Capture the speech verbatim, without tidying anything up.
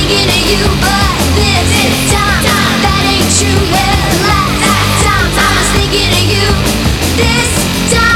thinking of you, but this time, that ain't true. Yeah, last time I was thinking of you. This time